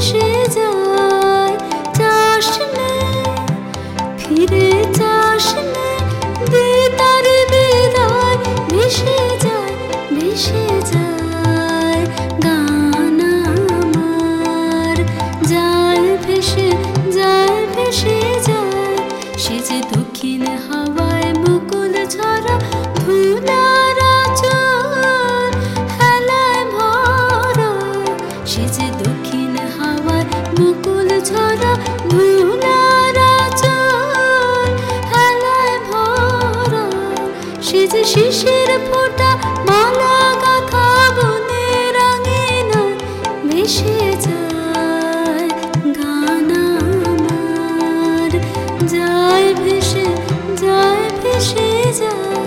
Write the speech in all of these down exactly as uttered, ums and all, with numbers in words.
ভেসে যায়। চাস নে ফিরে চাস নে দিদার বিদায়, ভেসে যায় ভেসে যায় গান আমার। যায় ভেসে যায় ভেসে যায়, সে যে দক্ষিণ হাওয়ায় মুকুল ঝরা ধুলার আঁচল হেলায় ভরা। সে যে দক্ষিণ হাওয়ায় মুকুল ঝরা ধুলার আঁচল হেলায় ভরা। সে যে শিশির ফোঁটা মালা গাঁথা বনের আঙিনায়, ভেসে যায় গান আমার। যায় ভেসে যায় ভেসে যায়।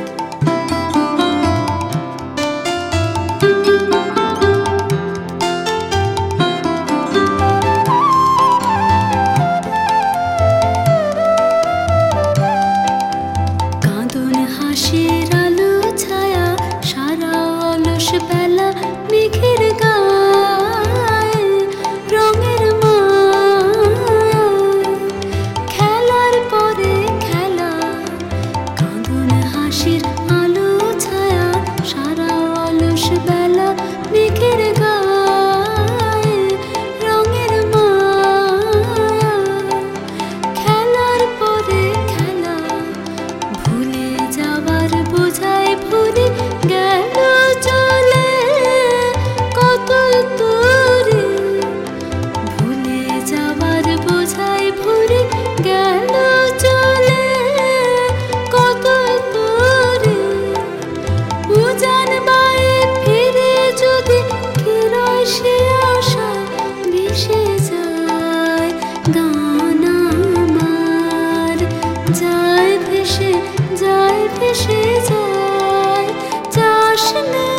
কাঁদন হাসির আলো ছায়া সারা অলস বেলা মেঘের গায়ে রঙের মায়া। খেলার পরে খেলা কাঁদন হাসির আলো ছায়া সারা অলস বেলা মেঘের গায়ে রঙের মায়া। খেলার পরে খেলা ভুলে যাওয়ার বোঝায় ভুলে গেল চলে কত দূরে। ভুলে যাওয়ার বোঝায় ভুলে গেল চলে কত দূরে। উজান বায়ে ফিরে যদি ফিরয় সে আশা, ভেসে যায় গান আমার। যায় ভেসে যায় ভেসে যায়। চাস নে